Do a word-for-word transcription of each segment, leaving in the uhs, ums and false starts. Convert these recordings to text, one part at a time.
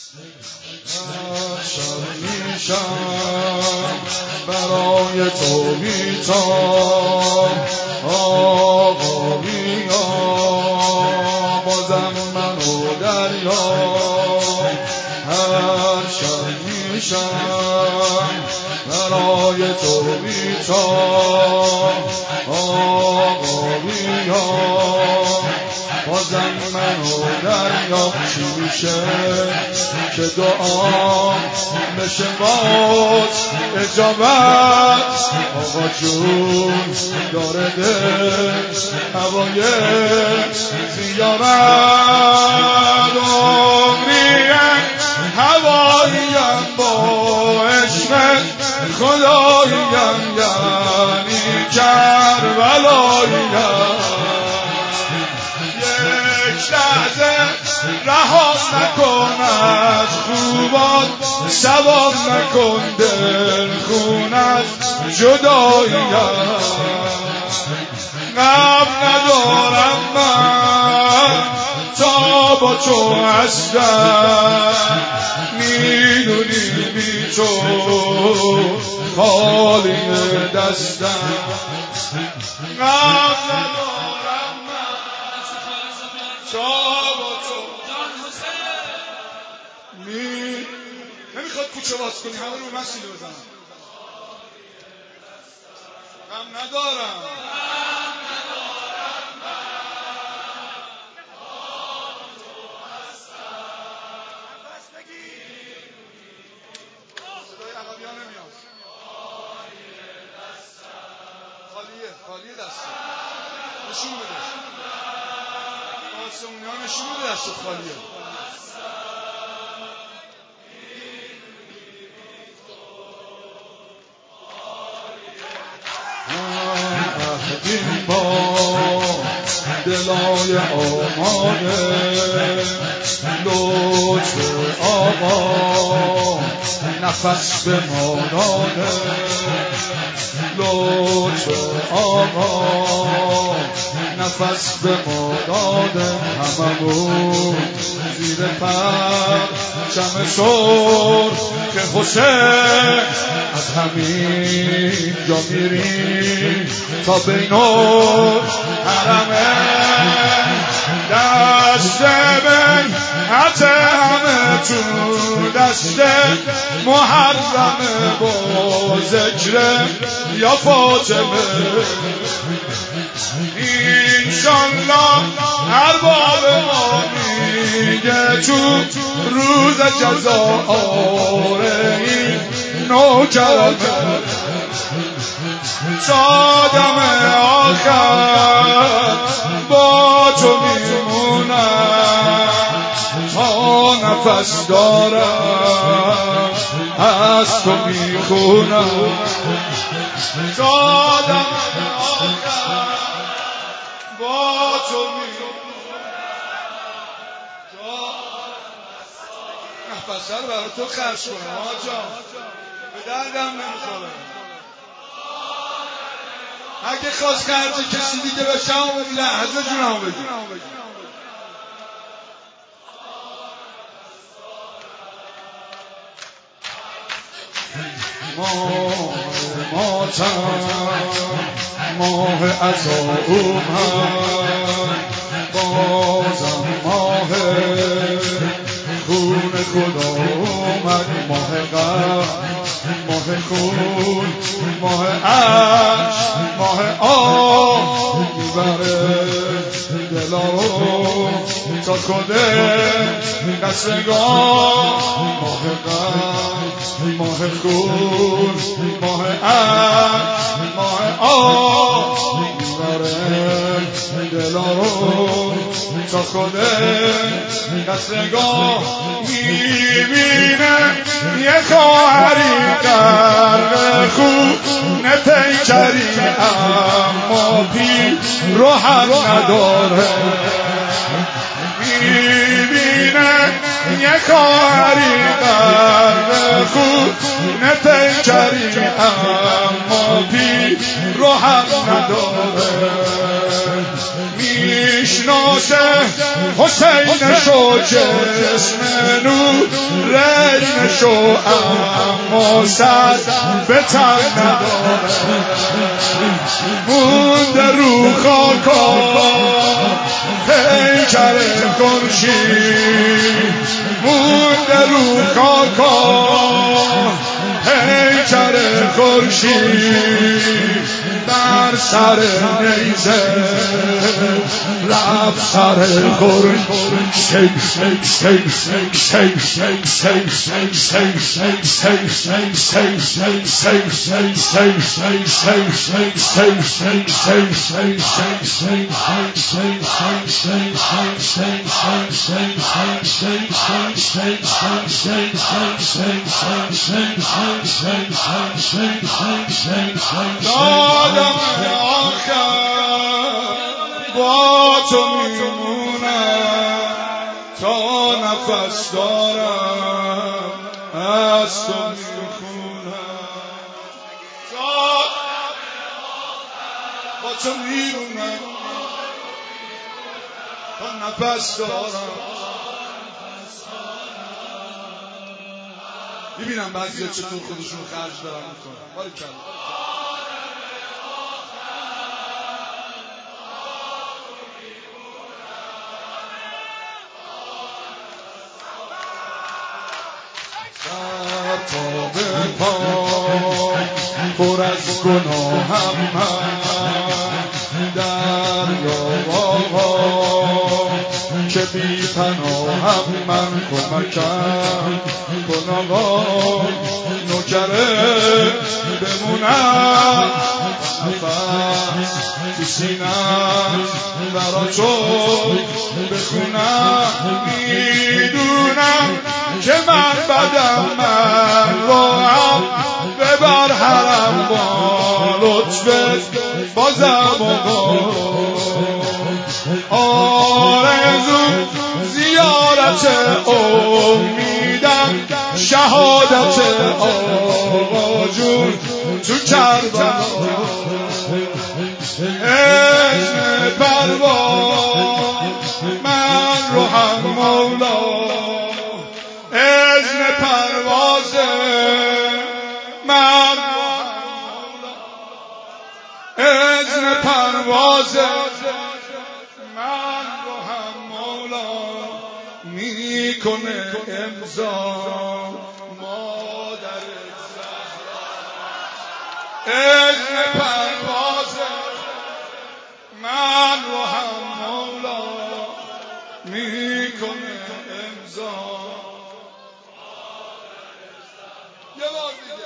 شب میشم برای تو بیتاب آقا بیا بازم منو دریاب هر شب میشم برای تو بیتاب آقا بیا بازم منو دریاب چی میشه که دعا بشه باز اجابت آقا جون داره دل هوای زیارت عمریه هواییم با عشق خداییم یعنی کربلاییم یک لحظه رها نکن از خوبان سوار نکن دل خون از جداییم غم ندارم من تا با تو هستم میدونی بی تو خالی دستم غم ندارم من تا با تو می نمیخواد کوچه باز کنی همه رو مسیله بزنم غم ندارم صدای عقبی ها نمیاد خالیه خالیه دسته نشون بده آسمونی ها نشون بده دستت خالیه عهدیم با دلای آماده لطف آقا نفس به ما داده لطف آقا نفس به ما داده هممون زیر پرچم سرخ که حسین از همین جا میریم تا بین حرمه دست من حتی همه تو دست محرمه با ذکر یا فاطمه انشالله ارباب ما میگه تو روز جزا آره این نوکرمه سادم آخر با تو میمونم تا نفس دارم از تو میخونم سادم آخر با تو میمونم نفس رو برای تو خرج کنم آجا به دردم نمیخوره اگه خواست خرج کسی دیگه بشم اون لحظه جونم بگیر ماه ماتم ماه عزا اومد بازم ماه خون خدا اومد ماه غم ماه خون ماه عشق ماه آه میبره دلارو تا خودت قصگاه ماه غم ماه خون ماه عشق ماه آه میبره دلارو تا خودت قصگاه میبینه یه خواهری قرق خون پیکری اما پی رو هم نداره میبینه یه خواهری قرق خون پیکری اما پی رو هم نداره میشناسه حسین شو جسم نور رژن شو اما سر به تن نداره مونده رو خاکا پیکر خورشید مونده رو خاکا پیکر خورشید بر سر نیزه رفت سر خورشید دادم آخر با تو میمونم تا نفس دارم از تو میخونم با تو میمونم تا نفس دارم میبینم بعضی ها چطور خودشون خرج دارم میکنم باری کلا در تاب پا پر از گناهم من دریا آقا که بی پناهم من کمکم کن آقا نوکره بمونم نفس تو سینم برا تو بخونم میدونم که من بدم من رو هم ببر حرم با لطفت بازم آقا آرزو زیارت امیدم شهادت آقا جون تو کربلا اذن پرواز من رو هم مولا اذن پرواز من اذن پرواز من رو هم مولا میکنه امضا مادر زهرا اذن پرواز من رو هم مولا میکنه امضا یه بار دیگه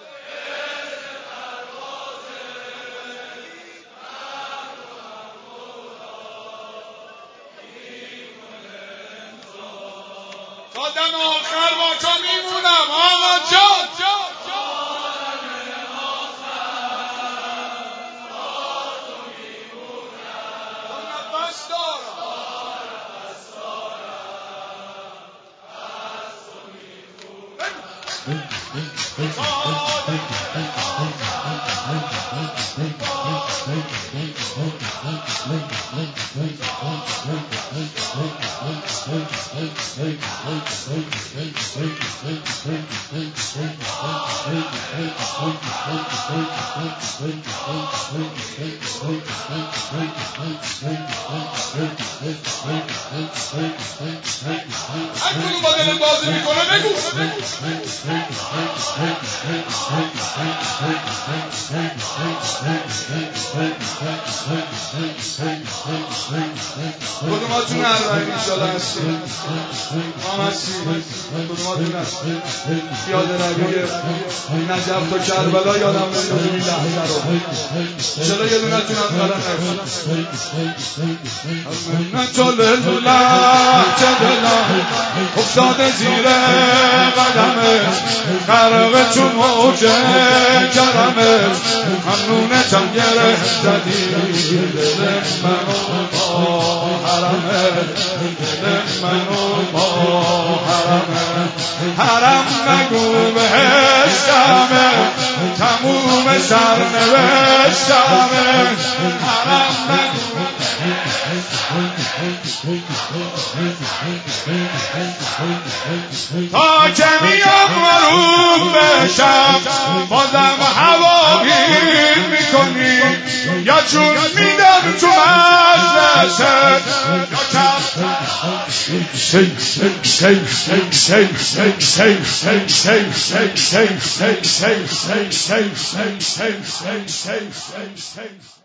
تا دم آخر با تو میمونم آقا جان نفس با دل بازی میکنه بگو کدوماتون اربعین ایشالا هستیم ما هستیم کدوماتون هستیم پیاده روی نجف تا کربلا یادم نمیاد این لحظه رو ایشالا یه دونتون از قدم نفسید منت لله چه دلم افتاده زیر قدمش غرق تو موج کرمه ممنونتم گره زدی دل منو با حرمه دل منو با حرمه حرم نگو بهشتمه تموم سرنوشتمه حرم نگو تا که میام معروف بشم بازم هوایی میکنی یا جون میدم تو مجلست یا کم شی شی شی شی شی شی شی شی شی شی شی شی شی شی شی شی شی شی شی